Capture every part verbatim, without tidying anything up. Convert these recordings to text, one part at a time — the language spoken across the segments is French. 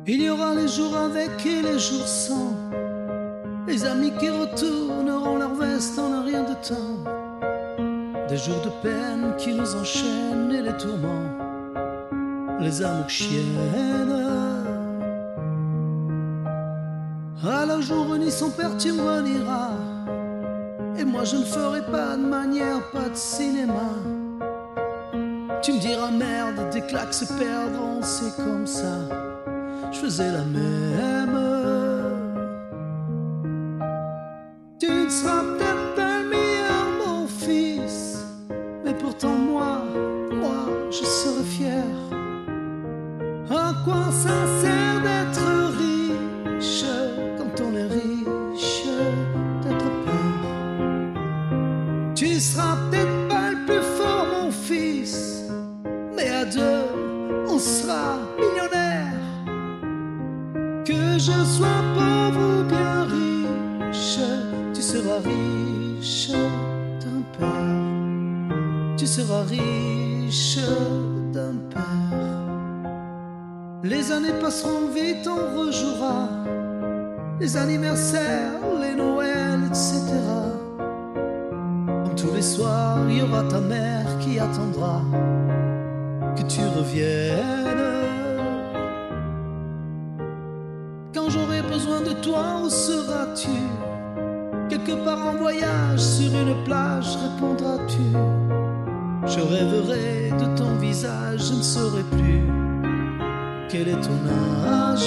Il y aura les jours avec et les jours sans, les amis qui retourneront leur veste en un rien de temps, des jours de peine qui nous enchaînent et les tourments, les amours chiennes. À la jour ni son père tu me reniras, et moi je ne ferai pas de manière, pas de cinéma. Tu me diras merde, des claques se perdront, c'est comme ça. Je faisais la même. Tu ne seras peut-être pas le meilleur, mon fils, mais pourtant moi, moi, je serai fier. À quoi ça sert d'être riche quand on est riche d'être père? Tu seras peut-être pas le plus fort, mon fils, mais à deux, on sera millionnaire. Que je sois pauvre ou bien riche, tu seras riche d'un père. Tu seras riche d'un père. Les années passeront vite, on rejouera les anniversaires, les Noëls, et cetera. Tous les soirs, il y aura ta mère qui attendra que tu reviennes. Quand j'aurai besoin de toi, où seras-tu? Quelque part en voyage, sur une plage, répondras-tu? Je rêverai de ton visage, je ne saurai plus quel est ton âge.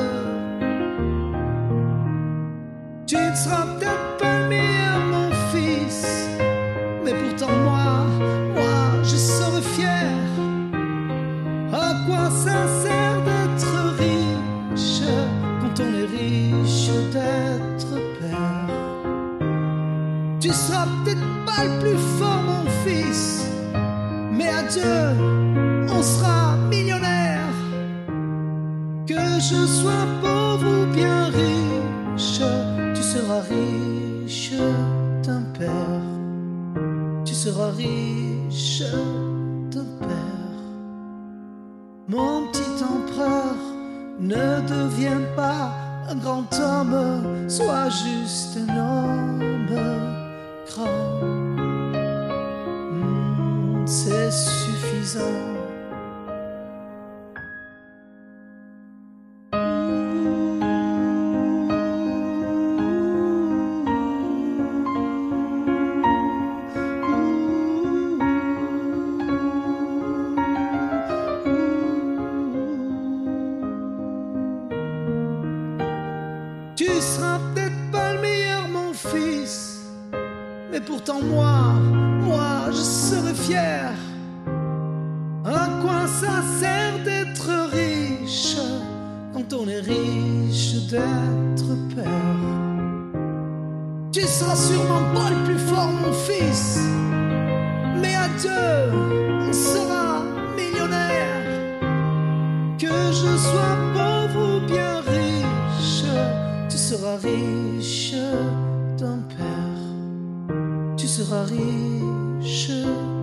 Tu ne seras peut-être pas le meilleur, mon fils, mais pourtant moi, moi, je serai fier. À quoi ça sert d'être riche quand on est riche d'être père? Tu seras peut-être pas le plus fort, mon fils, mais à deux, on sera millionnaire. Que je sois pauvre ou bien riche, tu seras riche d'un père. Tu seras riche d'un père. Mon petit empereur, ne deviens pas un grand homme, sois juste un homme grand. Mmh, c'est suffisant. Tu seras peut-être pas le meilleur, mon fils, mais pourtant moi, moi, je serai fier. À quoi ça sert d'être riche quand on est riche d'être père? Tu seras sûrement pas le plus fort, mon fils, mais à deux, on sera millionnaire. Que je sois pauvre ou bien riche, tu seras riche d'un père. Tu seras riche